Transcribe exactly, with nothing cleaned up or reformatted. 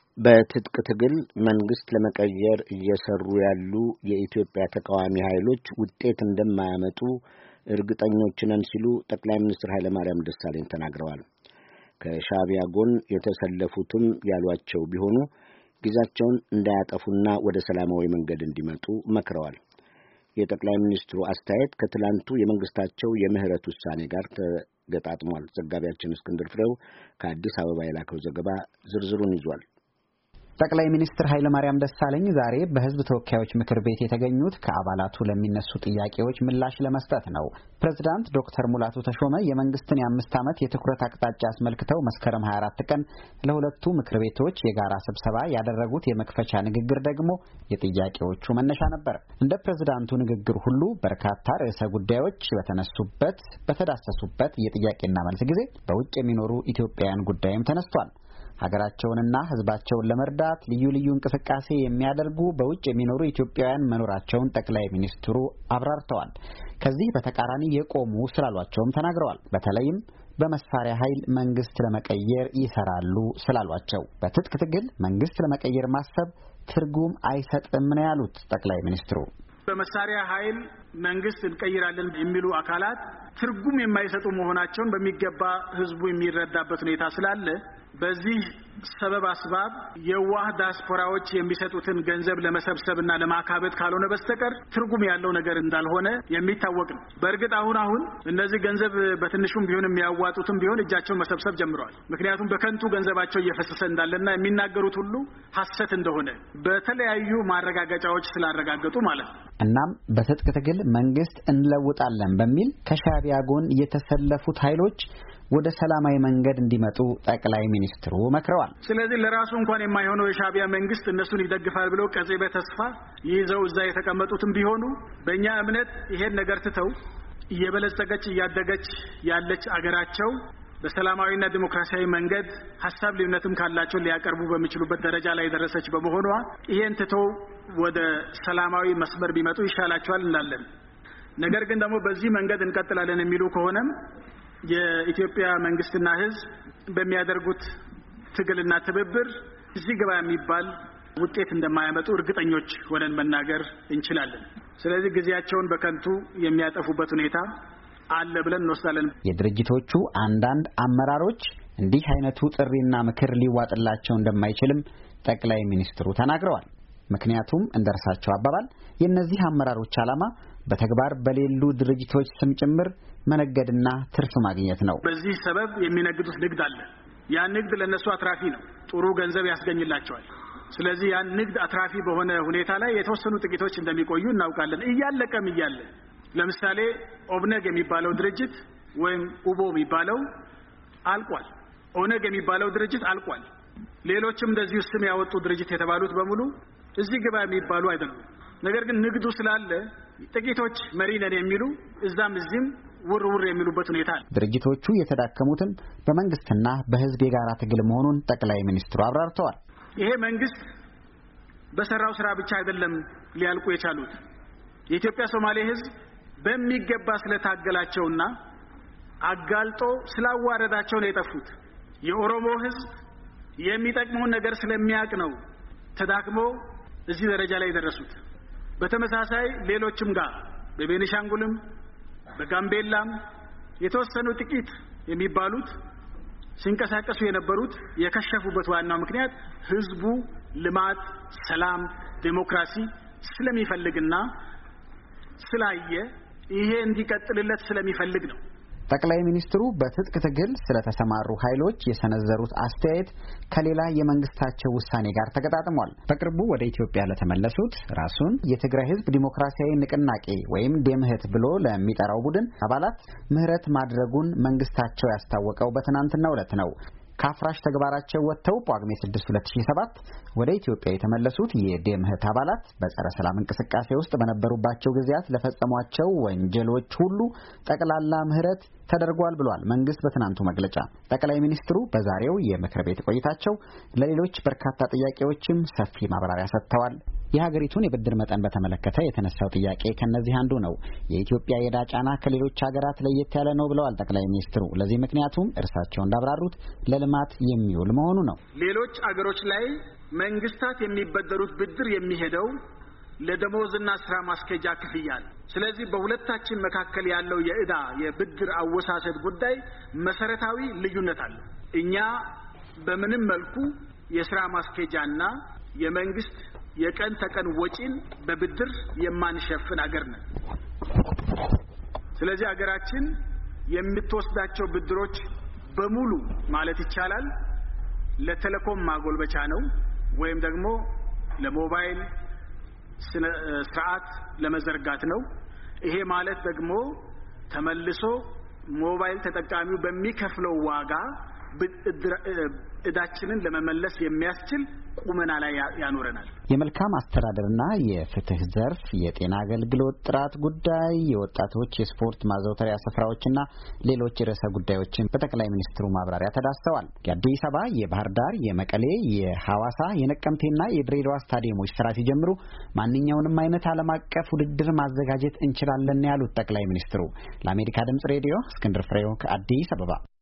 በትጥቅ ትግል መንግስት ለመቀየር እየሰሩ ያሉ የኢትዮጵያ ተቃዋሚ ኃይሎች ውጤት እንደማያመጡ እርግጠኞች ነን ሲሉ ጠቅላይ ሚኒስትር ኃይለማርያም ደሳለኝ ተናግረዋል። ከሻዕቢያ ጎን የተሰለፉትም ያሏቸው ቢሆኑ ጊዜያቸውን እንዳያጠፉና ወደ ሰላማዊ መንገድ እንዲመጡ መክረዋል። የጠቅላይ ሚኒስትሩ አስተያየት ከትላንቱ የመንግስታቸው የምህረት ውሳኔ ጋር ተገጣጥሟል። ዘጋቢያችን እስክንድር ፍሬው ከአዲስ አበባ የላከው ዘገባ ዝርዝሩን ይዟል። ጠቅላይ ሚኒስትር ኃይለማርያም ደሳለኝ ዛሬ በሕዝብ ተወካዮች ምክር ቤት የተገኙት ከአባላቱ ለሚነሱ ጥያቄዎች ምላሽ ለመስጠት ነው። ፕሬዝዳንት ዶክተር ሙላቱ ተሾመ የመንግስትን የአምስት ዓመት የትኩረት አቅጣጫ አስመልክተው መስከረም ሃያ አራት ቀን ለሁለቱ ምክር ቤቶች የጋራ ስብሰባ ያደረጉት የመክፈቻ ንግግር ደግሞ የጥያቄዎቹ መነሻ ነበር። እንደ ፕሬዝዳንቱ ንግግር ሁሉ በርካታ ርዕሰ ጉዳዮች በተነሱበት በተዳሰሱበት የጥያቄና መልስ ጊዜ በውጭ የሚኖሩ ኢትዮጵያውያን ጉዳይም ተነስቷል። ሀገራቸውንና ሕዝባቸውን ለመርዳት ልዩ ልዩ እንቅስቃሴ የሚያደርጉ በውጭ የሚኖሩ ኢትዮጵያውያን መኖራቸውን ጠቅላይ ሚኒስትሩ አብራርተዋል። ከዚህ በተቃራኒ የቆሙ ስላሏቸውም ተናግረዋል። በተለይም በመሳሪያ ኃይል መንግስት ለመቀየር ይሰራሉ ስላሏቸው በትጥቅ ትግል መንግስት ለመቀየር ማሰብ ትርጉም አይሰጥም ነው ያሉት ጠቅላይ ሚኒስትሩ። በመሳሪያ ኃይል መንግስት እንቀይራለን የሚሉ አካላት ትርጉም የማይሰጡ መሆናቸውን በሚገባ ህዝቡ የሚረዳበት ሁኔታ ስላለ በዚህ ሰበብ አስባብ የዋህ ዲያስፖራዎች የሚሰጡትን ገንዘብ ለመሰብሰብና ለማካበት ካልሆነ በስተቀር ትርጉም ያለው ነገር እንዳልሆነ የሚታወቅ ነው። በእርግጥ አሁን አሁን እነዚህ ገንዘብ በትንሹም ቢሆን የሚያዋጡትም ቢሆን እጃቸውን መሰብሰብ ጀምረዋል። ምክንያቱም በከንቱ ገንዘባቸው እየፈሰሰ እንዳለና የሚናገሩት ሁሉ ሐሰት እንደሆነ በተለያዩ ማረጋገጫዎች ስላረጋገጡ ማለት ነው። እናም በትጥቅ ትግል መንግስት እንለውጣለን በሚል ከሻዕቢያ ጎን የተሰለፉት ኃይሎች ወደ ሰላማዊ መንገድ እንዲመጡ ጠቅላይ ሚኒስትሩ መክረዋል። ስለዚህ ለራሱ እንኳን የማይሆነው የሻዕቢያ መንግስት እነሱን ይደግፋል ብለው ቀጼ በተስፋ ይዘው እዛ የተቀመጡትም ቢሆኑ በእኛ እምነት ይሄን ነገር ትተው እየበለጸገች እያደገች ያለች አገራቸው በሰላማዊና ዲሞክራሲያዊ መንገድ ሐሳብ ልዩነትም ካላቸው ሊያቀርቡ በሚችሉበት ደረጃ ላይ ደረሰች በመሆኗ ይሄን ትተው ወደ ሰላማዊ መስመር ቢመጡ ይሻላቸዋል እንላለን። ነገር ግን ደግሞ በዚህ መንገድ እንቀጥላለን የሚሉ ከሆነም የኢትዮጵያ መንግስትና ሕዝብ በሚያደርጉት ትግልና ትብብር እዚህ ገባ የሚባል ውጤት እንደማያመጡ እርግጠኞች ሆነን መናገር እንችላለን። ስለዚህ ጊዜያቸውን በከንቱ የሚያጠፉበት ሁኔታ አለ ብለን እንወስዳለን። የድርጅቶቹ አንዳንድ አመራሮች እንዲህ አይነቱ ጥሪና ምክር ሊዋጥላቸው እንደማይችልም ጠቅላይ ሚኒስትሩ ተናግረዋል። ምክንያቱም እንደ እርሳቸው አባባል የእነዚህ አመራሮች ዓላማ በተግባር በሌሉ ድርጅቶች ስም ጭምር መነገድና ትርፍ ማግኘት ነው። በዚህ ሰበብ የሚነግዱት ንግድ አለ። ያ ንግድ ለነሱ አትራፊ ነው፣ ጥሩ ገንዘብ ያስገኝላቸዋል። ስለዚህ ያ ንግድ አትራፊ በሆነ ሁኔታ ላይ የተወሰኑ ጥቂቶች እንደሚቆዩ እናውቃለን። እያለቀም እያለ ለምሳሌ ኦብነግ የሚባለው ድርጅት ወይም ኡቦ የሚባለው አልቋል። ኦነግ የሚባለው ድርጅት አልቋል። ሌሎችም እንደዚሁ ስም ያወጡ ድርጅት የተባሉት በሙሉ እዚህ ግባ የሚባሉ አይደሉም። ነገር ግን ንግዱ ስላለ ጥቂቶች መሪ ነን የሚሉ እዛም እዚህም ውር ውር የሚሉበት ሁኔታ አለ። ድርጅቶቹ የተዳከሙትም በመንግስትና በህዝብ የጋራ ትግል መሆኑን ጠቅላይ ሚኒስትሩ አብራርተዋል። ይሄ መንግስት በሰራው ስራ ብቻ አይደለም ሊያልቁ የቻሉት። የኢትዮጵያ ሶማሌ ህዝብ በሚገባ ስለታገላቸውና አጋልጦ ስላዋረዳቸው ነው የጠፉት። የኦሮሞ ህዝብ የሚጠቅመውን ነገር ስለሚያውቅ ነው ተዳክሞ እዚህ ደረጃ ላይ የደረሱት። በተመሳሳይ ሌሎችም ጋር በቤኒሻንጉልም በጋምቤላም የተወሰኑ ጥቂት የሚባሉት ሲንቀሳቀሱ የነበሩት የከሸፉበት ዋናው ምክንያት ህዝቡ ልማት፣ ሰላም፣ ዴሞክራሲ ስለሚፈልግና ስላየ ይሄ እንዲቀጥልለት ስለሚፈልግ ነው። ጠቅላይ ሚኒስትሩ በትጥቅ ትግል ስለተሰማሩ ኃይሎች የሰነዘሩት አስተያየት ከሌላ የመንግስታቸው ውሳኔ ጋር ተገጣጥሟል። በቅርቡ ወደ ኢትዮጵያ ለተመለሱት ራሱን የትግራይ ህዝብ ዲሞክራሲያዊ ንቅናቄ ወይም ዴምህት ብሎ ለሚጠራው ቡድን አባላት ምህረት ማድረጉን መንግስታቸው ያስታወቀው በትናንትናው ዕለት ነው። ከአፍራሽ ተግባራቸው ወጥተው ጳጉሜ ስድስት ሁለት ሺህ ሰባት ወደ ኢትዮጵያ የተመለሱት የዴምህት አባላት በጸረ ሰላም እንቅስቃሴ ውስጥ በነበሩባቸው ጊዜያት ለፈጸሟቸው ወንጀሎች ሁሉ ጠቅላላ ምህረት ተደርጓል ብሏል መንግስት በትናንቱ መግለጫ። ጠቅላይ ሚኒስትሩ በዛሬው የምክር ቤት ቆይታቸው ለሌሎች በርካታ ጥያቄዎችም ሰፊ ማብራሪያ ሰጥተዋል። የሀገሪቱን የብድር መጠን በተመለከተ የተነሳው ጥያቄ ከነዚህ አንዱ ነው። የኢትዮጵያ የዕዳ ጫና ከሌሎች ሀገራት ለየት ያለ ነው ብለዋል ጠቅላይ ሚኒስትሩ። ለዚህ ምክንያቱም እርሳቸው እንዳብራሩት ለልማት የሚውል መሆኑ ነው። ሌሎች አገሮች ላይ መንግስታት የሚበደሩት ብድር የሚሄደው ለደሞዝና ስራ ማስኬጃ ክፍያ ነው። ስለዚህ በሁለታችን መካከል ያለው የዕዳ የብድር አወሳሰድ ጉዳይ መሰረታዊ ልዩነት አለው። እኛ በምንም መልኩ የስራ ማስኬጃና የመንግስት የቀን ተቀን ወጪን በብድር የማንሸፍን አገር ነን። ስለዚህ አገራችን የምትወስዳቸው ብድሮች በሙሉ ማለት ይቻላል ለቴሌኮም ማጎልበቻ ነው ወይም ደግሞ ለሞባይል ስርዓት ለመዘርጋት ነው። ይሄ ማለት ደግሞ ተመልሶ ሞባይል ተጠቃሚው በሚከፍለው ዋጋ እዳችንን ለመመለስ የሚያስችል ቁመና ላይ ያኖረናል። የመልካም አስተዳደርና የፍትህ ዘርፍ፣ የጤና አገልግሎት ጥራት ጉዳይ፣ የወጣቶች የስፖርት ማዘውተሪያ ስፍራዎችና ሌሎች ርዕሰ ጉዳዮችን በጠቅላይ ሚኒስትሩ ማብራሪያ ተዳስተዋል። የአዲስ አበባ፣ የባህር ዳር፣ የመቀሌ፣ የሐዋሳ፣ የነቀምቴና የድሬዳዋ ስታዲየሞች ስራ ሲጀምሩ ማንኛውንም አይነት ዓለም አቀፍ ውድድር ማዘጋጀት እንችላለን ያሉት ጠቅላይ ሚኒስትሩ። ለአሜሪካ ድምጽ ሬዲዮ እስክንድር ፍሬው ከአዲስ አበባ